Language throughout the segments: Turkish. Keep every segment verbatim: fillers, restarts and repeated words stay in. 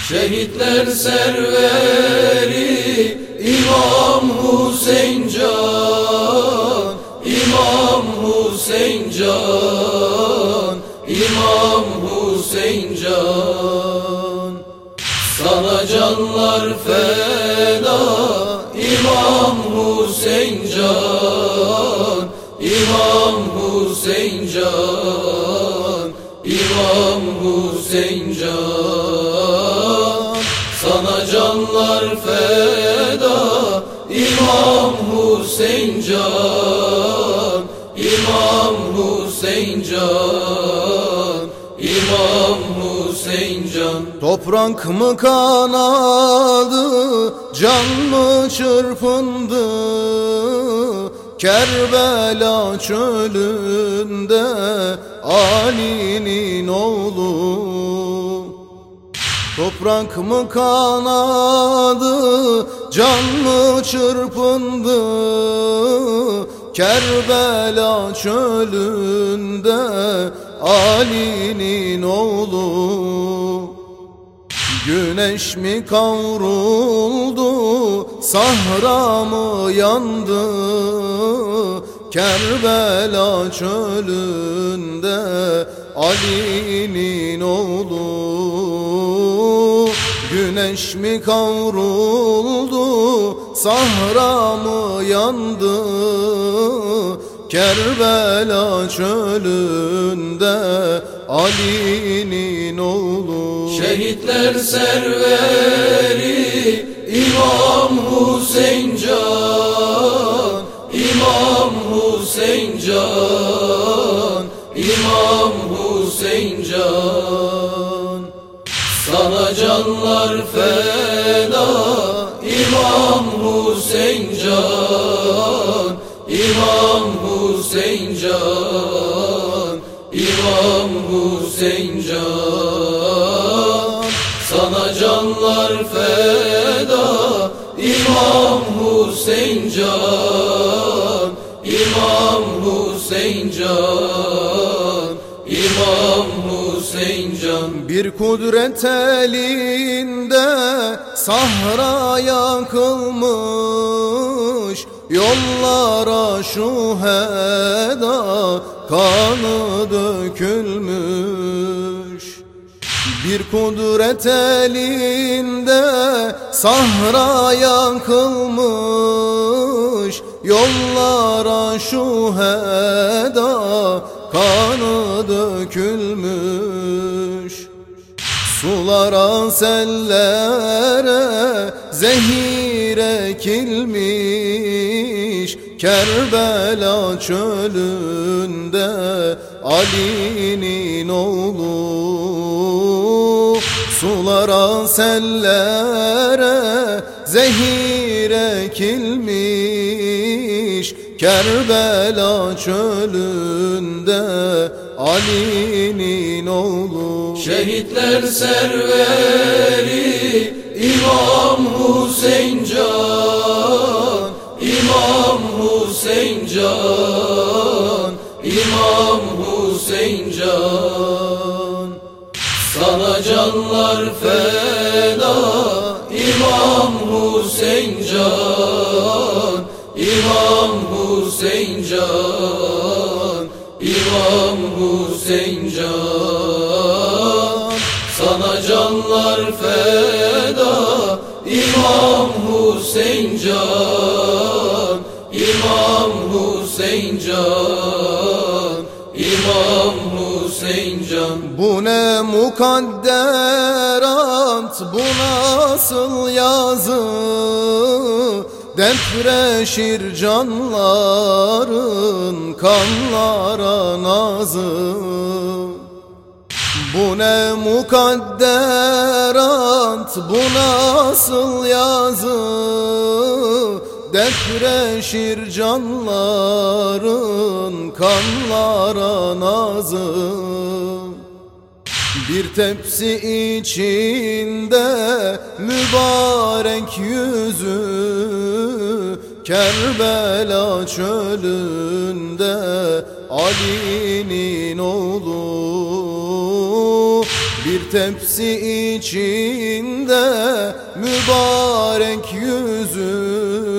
Şehitler serveri İmam Hüseyin Can, İmam Hüseyin Can, İmam Hüseyin Can. Sana canlar feda İmam Hüseyin Can, İmam Hüseyin Can, İmam Hüseyin Can. Sana canlar feda İmam Hüseyin Can, İmam Hüseyin Can, İmam Hüseyin Can. Toprak mı kanadı, can mı çırpındı? Kerbela çölünde Ali'nin oğlu. Toprak mı kanadı, can mı çırpındı? Kerbela çölünde Ali'nin oğlu. Güneş mi kavruldu, sahra mı yandı? Kerbela çölünde Ali'nin oğlu. Güneş mi kavruldu, sahra mı yandı? Kerbela çölünde Ali'nin oğlu. Şehitler serveri İmam Hüseyin Can, İmam Hüseyin Can, İmam Hüseyin Can. Sana canlar feda İmam Hüseyin Can, İmam Hüseyin Can, İmam Hüseyin Can. Sana canlar feda İmam Hüseyin Can, İmam Hüseyin Can, İmam Hüseyin Can. Bir kudret elinde sahra yakılmış, yollara şuheda kanı dökülmüş. Bir kudret elinde sahra yakılmış, yollara şuheda kanı dökülmüş. Sulara, sellere zehir ekilmiş, Kerbela çölünde Ali'nin oğlu. Sulara, sellere zehir ekilmiş, Kerbela çölünde Ali'nin oğlu. Şehitler serveri İmam Hüseyin Can, İmam Hüseyin Can, İmam Hüseyin Can. Sana canlar feda İmam Hüseyin Can, İmam Hüseyin Can, İmam Hüseyin Can. Sana canlar feda İmam Hüseyin Can, İmam Hüseyin Can, İmam Hüseyin Can. Bu ne mukadderat, bu nasıl yazı? Depreşir canların kanlara nazı. Bu ne mukadderat, bu nasıl yazı? Depreşir canların kanlara nazı. Bir tepsi içinde mübarek yüzü, Kerbela çölünde Ali'nin oğlu. Bir tepsi içinde mübarek yüzü,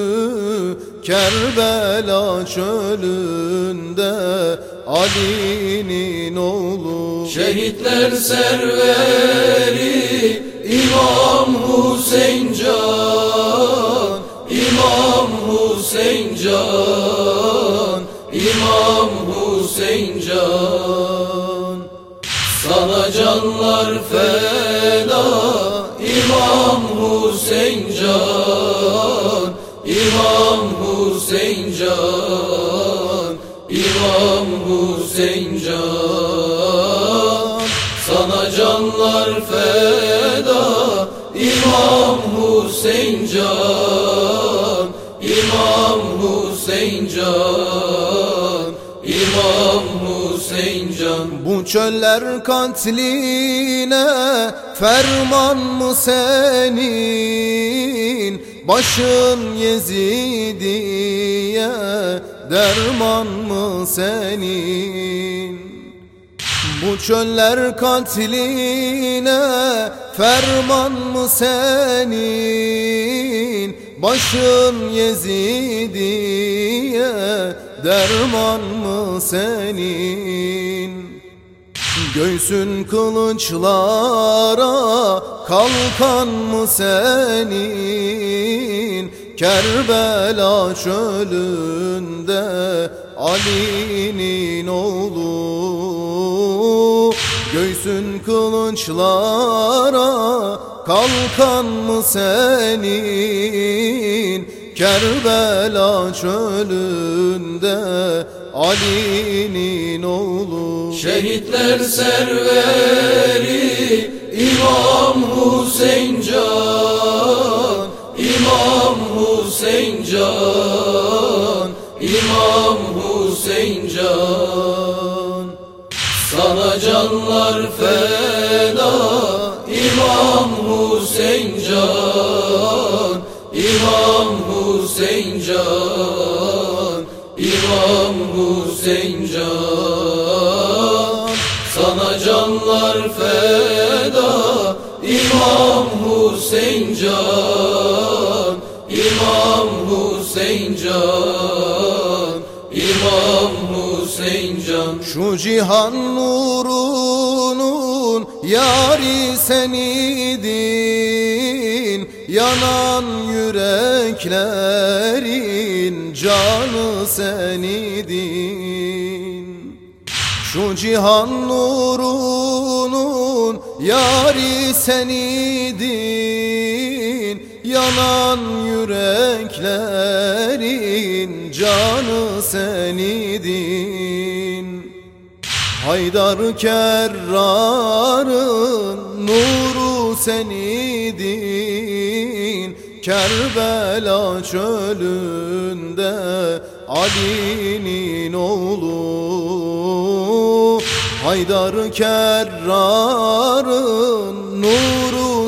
Kerbela çölünde Ali'nin oğlu. Şehitler serveri İmam Hüseyin Can, İmam Hüseyin Can, İmam Hüseyin Can. Sana canlar feda İmam Hüseyin Can, İmam Hüseyin Can, İmam Hüseyin Can. Sana canlar feda İmam Hüseyin Can, İmam Hüseyin Can, İmam Hüseyin Can. Bu çöller katline ferman mı senin? Başın Yezidiye derman mı senin? Bu çöller katline ferman mı senin? Başın Yezidiye derman mı senin? Göğsün kılıçlara kalkan mı senin? Kerbela çölünde Ali'nin oğlu. Göğsün kılıçlara kalkan mı senin? Kerbela çölünde Ali'nin oğlu. Şehitler serveri İmam Hüseyin Can, İmam Hüseyin Can, İmam Hüseyin Can. Sana canlar feda İmam Hüseyin Can, İmam Hüseyin Can, İmam Hüseyin Can. Sana canlar feda İmam Hüseyin Can, İmam Hüseyin Can, İmam Hüseyin Can. Şu cihan nurunun yari senidin, yanan yüreklerin canı senidin. Şu cihan nurunun yari senidin, yanan yüreklerin canı senidin. Haydar Kerrar'ın nuru senidin, Kerbela çölünde Ali'nin oğlu. Haydar Kerrar'ın nuru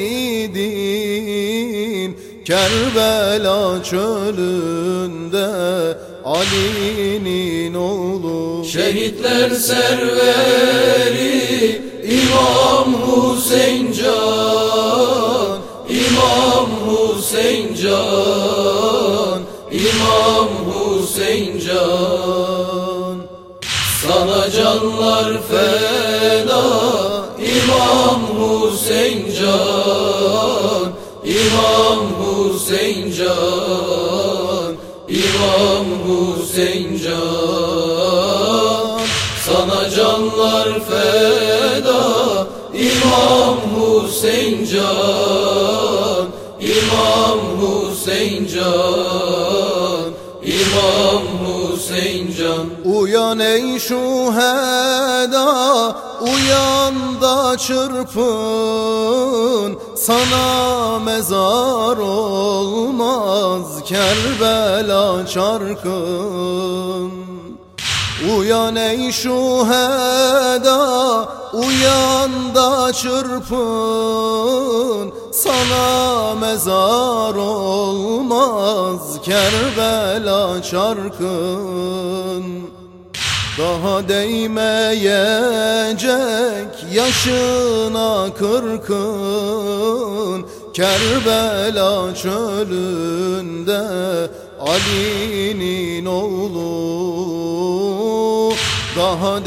senidin, Kerbela çölünde Ali'nin oğlu. Şehitler serveri İmam Hüseyin Can, İmam Hüseyin Can, İmam Hüseyin Can. Sana canlar feda İmam Hüseyin Can, İmam Hüseyin Can, İmam Hüseyin Can. Sana canlar feda İmam Hüseyin Can, İmam Hüseyin Can, İmam Hüseyin Can. Uyan ey şuheda, uyan da çırpın, sana mezar olmaz Kerbela çarkın. Uyan ey şuheda, uyan da çırpın, sana mezar olmaz Kerbela çarkın. Daha değmeyecek yaşına kırkın, Kerbela çölünde Ali'nin oğlu. Daha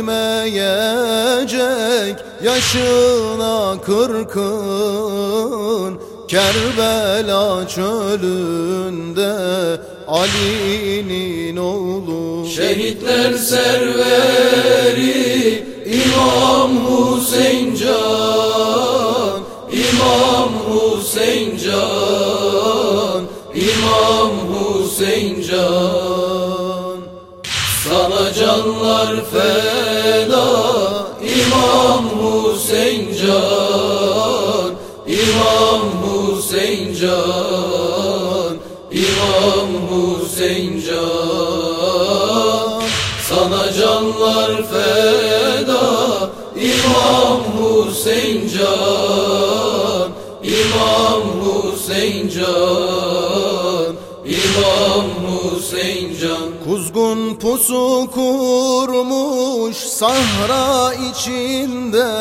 değmeyecek yaşına kırkın, Kerbela çölünde Ali'nin oğlu. Şehitler serveri İmam Hüseyin Can, İmam Hüseyin Can, İmam Hüseyin Can. Sana canlar feda İmam Hüseyin Can, İmam Hüseyin Can, İmam Hüseyin Can. Sana canlar feda İmam Hüseyin Can, İmam Hüseyin Can, İmam Hüseyin Can. Kuzgun pusu kurmuş sahra içinde,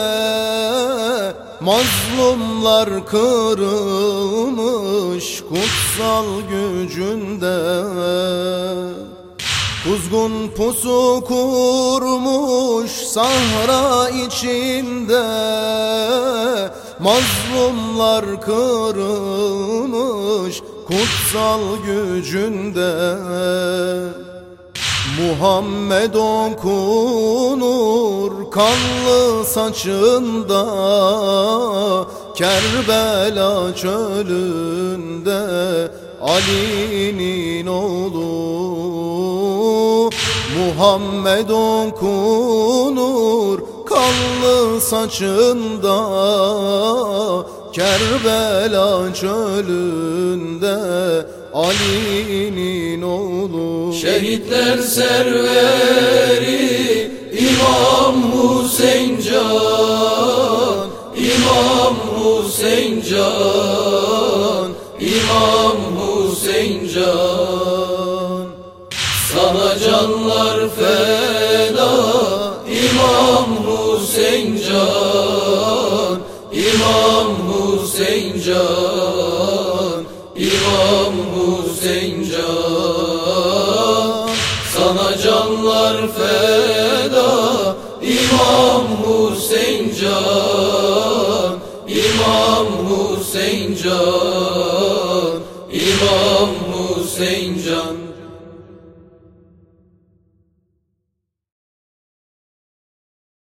mazlumlar kırılmış kutsal gücünde. Kuzgun pusu kurmuş sahra içinde, mazlumlar kırılmış kutsal gücünde. Muhammed okunur kanlı saçında, Kerbela çölünde Ali'nin oğlu. Muhammed okunur kanlı saçında, Kerbela çölünde Ali'nin oğlu. Şehitler serveri İmam Hüseyin Can, İmam Hüseyin Can, İmam Hüseyin Can. Sana canlar feda İmam Hüseyin Can, İmam Hüseyin Can, İmam Hüseyin Can. Sana canlar feda İmam Hüseyin Can, İmam Hüseyin Can,